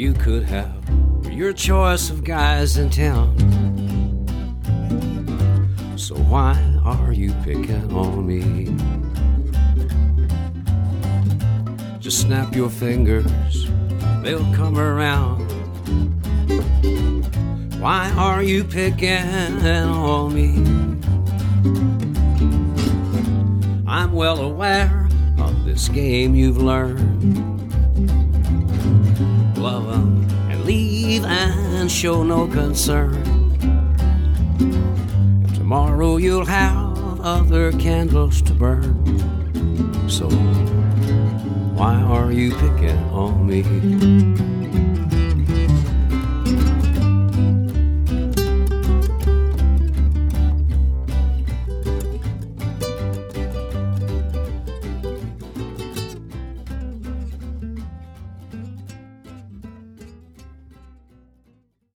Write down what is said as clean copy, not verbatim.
you could have your choice of guys in town. So why are you picking on me? Just snap your fingers, they'll come around. Why are you picking on me? I'm well aware of this game you've learned. Love 'em and leave and show no concern. Tomorrow you'll have other candles to burn. So why are you picking on me?